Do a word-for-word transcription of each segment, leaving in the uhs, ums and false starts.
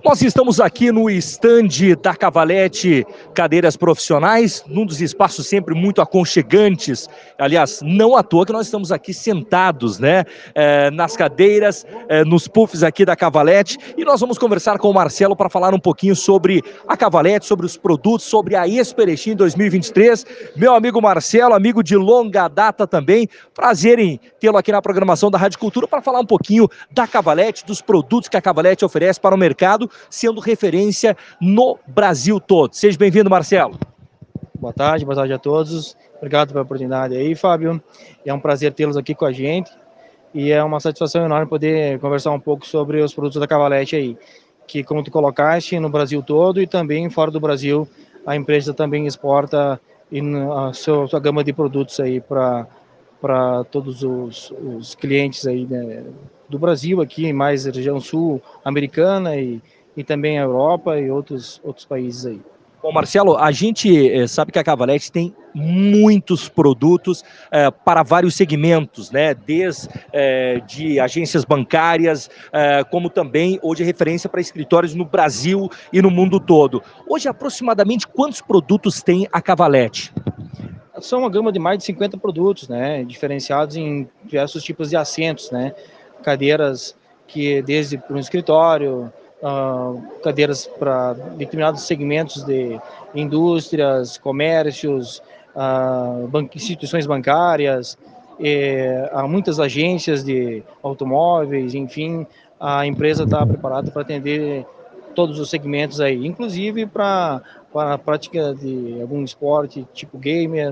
Nós estamos aqui no estande da Cavalete Cadeiras Profissionais, num dos espaços sempre muito aconchegantes. Aliás, não à toa que nós estamos aqui sentados, né? É, nas cadeiras, é, nos puffs aqui da Cavalete. E nós vamos conversar com o Marcelo para falar um pouquinho sobre a Cavalete, sobre os produtos, sobre a Expo Erechim dois mil e vinte e três. Meu amigo Marcelo, amigo de longa data também. Prazer em tê-lo aqui na programação da Rádio Cultura para falar um pouquinho da Cavalete, dos produtos que a Cavalete oferece para o mercado, sendo referência no Brasil todo. Seja bem-vindo, Marcelo. Boa tarde, boa tarde a todos. Obrigado pela oportunidade aí, Fábio. É um prazer tê-los aqui com a gente e é uma satisfação enorme poder conversar um pouco sobre os produtos da Cavalete aí, que, como tu colocaste, no Brasil todo e também fora do Brasil, a empresa também exporta a sua, a sua gama de produtos aí para para todos os, os clientes aí, né, do Brasil aqui, mais região sul americana e e também a Europa e outros, outros países aí. Bom, Marcelo, a gente eh, sabe que a Cavalete tem muitos produtos eh, para vários segmentos, né? Desde eh, de agências bancárias, eh, como também hoje é referência para escritórios no Brasil e no mundo todo. Hoje, aproximadamente, quantos produtos tem a Cavalete? São uma gama de mais de cinquenta produtos, né? Diferenciados em diversos tipos de assentos, né? Cadeiras que desde para um escritório, Uh, cadeiras para determinados segmentos de indústrias, comércios, uh, ban- instituições bancárias, eh, há muitas agências de automóveis, enfim, a empresa está preparada para atender todos os segmentos aí, inclusive para para a prática de algum esporte tipo gamer,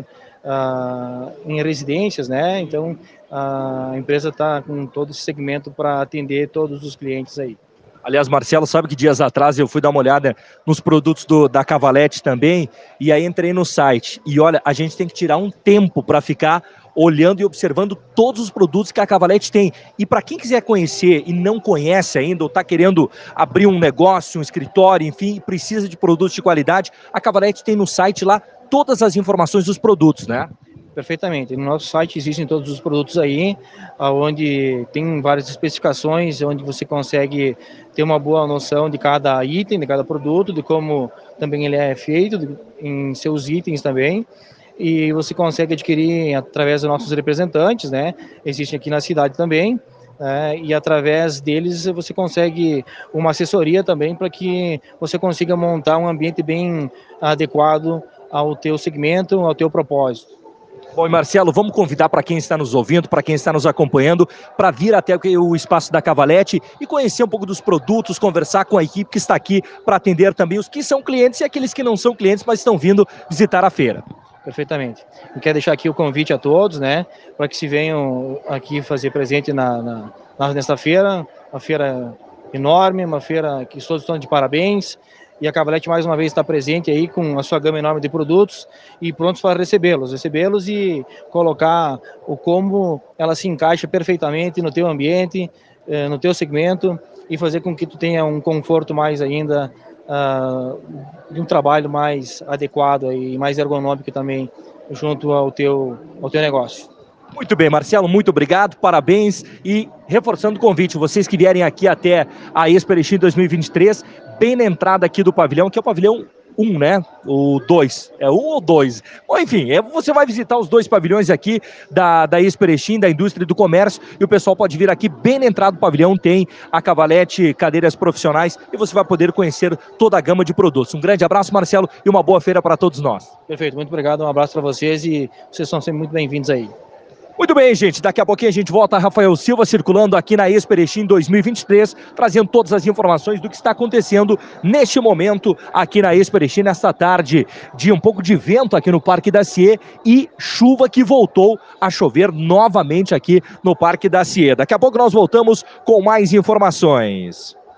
uh, em residências, né? Então a empresa está com todo esse segmento para atender todos os clientes aí. Aliás, Marcelo, sabe que dias atrás eu fui dar uma olhada nos produtos do, da Cavalete também, e aí entrei no site. E olha, a gente tem que tirar um tempo para ficar olhando e observando todos os produtos que a Cavalete tem. E para quem quiser conhecer e não conhece ainda, ou está querendo abrir um negócio, um escritório, enfim, precisa de produtos de qualidade, a Cavalete tem no site lá todas as informações dos produtos, né? Perfeitamente. No nosso site existem todos os produtos aí, onde tem várias especificações, onde você consegue ter uma boa noção de cada item, de cada produto, de como também ele é feito, de, em seus itens também. E você consegue adquirir através dos nossos representantes, né? Existem aqui na cidade também. É, e através deles você consegue uma assessoria também para que você consiga montar um ambiente bem adequado ao teu segmento, ao teu propósito. Bom, e Marcelo, vamos convidar para quem está nos ouvindo, para quem está nos acompanhando, para vir até o espaço da Cavalete e conhecer um pouco dos produtos, conversar com a equipe que está aqui para atender também os que são clientes e aqueles que não são clientes, mas estão vindo visitar a feira. Perfeitamente. Eu quero deixar aqui o convite a todos, né, para que se venham aqui fazer presente na, na, na, nesta feira, uma feira enorme, uma feira que todos estão de parabéns. E a Cavalete mais uma vez está presente aí com a sua gama enorme de produtos e prontos para recebê-los, recebê-los e colocar o como ela se encaixa perfeitamente no teu ambiente, no teu segmento e fazer com que tu tenha um conforto mais ainda, uh, de um trabalho mais adequado e mais ergonômico também junto ao teu, ao teu negócio. Muito bem, Marcelo, muito obrigado, parabéns e reforçando o convite, vocês que vierem aqui até a Expo Erechim dois mil e vinte e três, bem na entrada aqui do pavilhão, que é o pavilhão um, né? O dois, é um ou dois? Bom, enfim, é, você vai visitar os dois pavilhões aqui da, da Expo Erechim, da indústria e do comércio, e o pessoal pode vir aqui bem na entrada do pavilhão, tem a Cavalete Cadeiras Profissionais e você vai poder conhecer toda a gama de produtos. Um grande abraço, Marcelo, e uma boa feira para todos nós. Perfeito, muito obrigado, um abraço para vocês e vocês são sempre muito bem-vindos aí. Muito bem, gente, daqui a pouquinho a gente volta, Rafael Silva circulando aqui na Expo Erechim dois mil e vinte e três, trazendo todas as informações do que está acontecendo neste momento aqui na Expo Erechim, nesta tarde de um pouco de vento aqui no Parque da Cie e chuva que voltou a chover novamente aqui no Parque da Cie. Daqui a pouco nós voltamos com mais informações.